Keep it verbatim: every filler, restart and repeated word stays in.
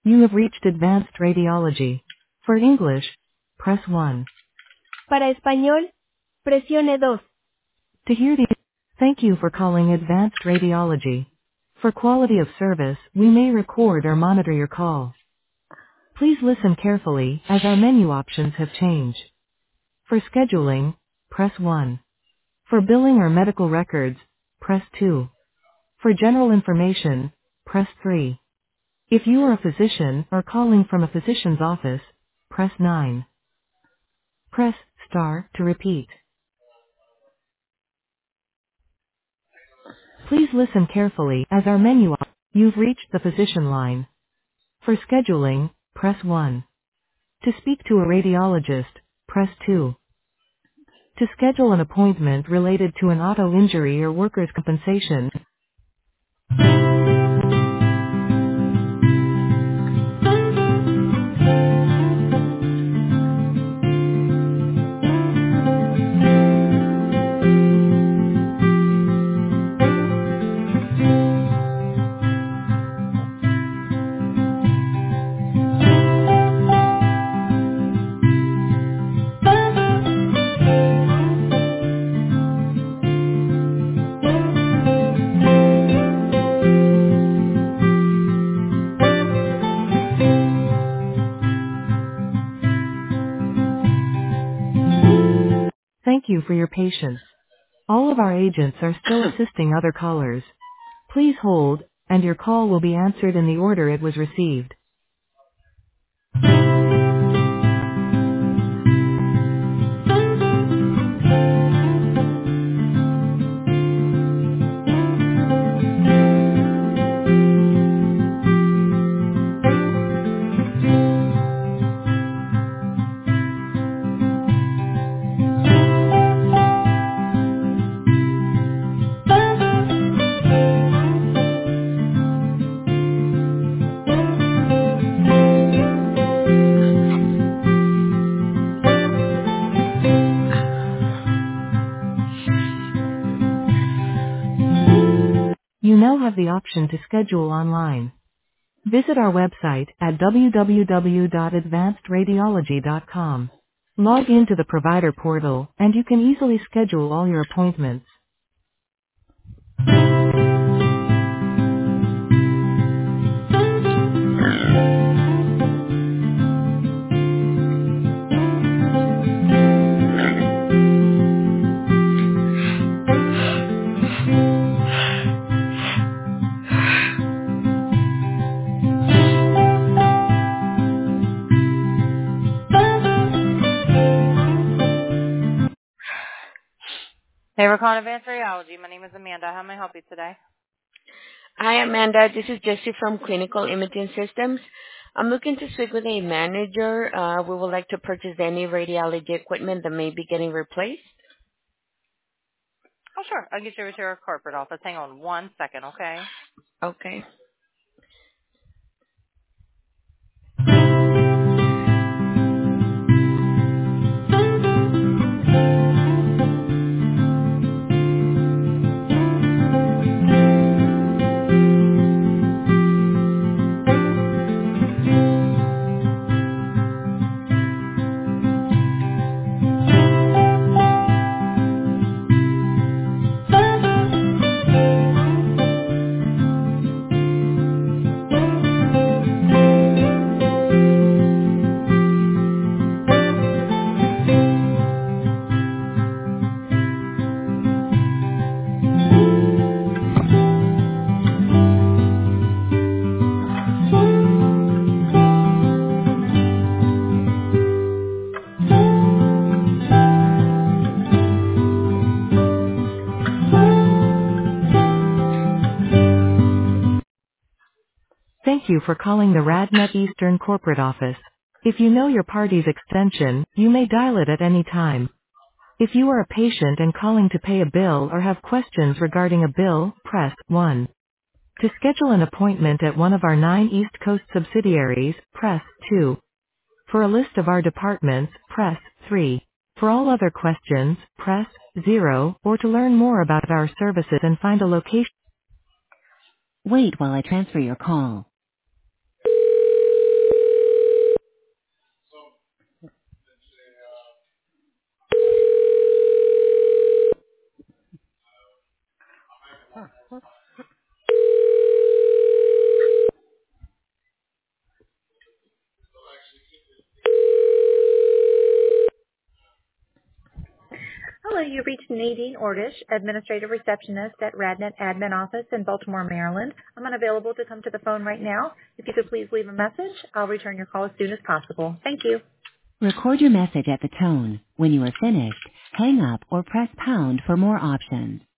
You have reached Advanced Radiology. For English, press one. Para español, presione dos. To hear the... Thank you for calling Advanced Radiology. For quality of service, we may record or monitor your call. Please listen carefully, as our menu options have changed. For scheduling, press one. For billing or medical records, press two. For general information, press three. If you are a physician or calling from a physician's office, press nine. Press star to repeat. Please listen carefully as our menu op- You've reached the physician line. For scheduling, press one. To speak to a radiologist, press two. To schedule an appointment related to an auto injury or workers' compensation. Thank you for your patience. All of our agents are still assisting other callers. Please hold, and your call will be answered in the order it was received. You now have the option to schedule online. Visit our website at w w w dot advanced radiology dot com. Log into the provider portal, and you can easily schedule all your appointments. Hey, we're calling Advanced Radiology. My name is Amanda. How may I help you today? Hi, Amanda. This is Jessie from Clinical Imaging Systems. I'm looking to speak with a manager. Uh, we would like to purchase any radiology equipment that may be getting replaced. Oh, sure. I'll get you over to our corporate office. Hang on one second, okay? Okay. Thank you for calling the RadNet Eastern corporate office. If you know your party's extension, you may dial it at any time. If you are a patient and calling to pay a bill or have questions regarding a bill, press one. To schedule an appointment at one of our nine East Coast subsidiaries, press two. For a list of our departments, press three. For all other questions, press zero, or to learn more about our services and find a location. Wait while I transfer your call. Hello, you've reached Nadine Ordish, Administrative Receptionist at RadNet Admin Office in Baltimore, Maryland. I'm unavailable to come to the phone right now. If you could please leave a message, I'll return your call as soon as possible. Thank you. Record your message at the tone. When you are finished, hang up or press pound for more options.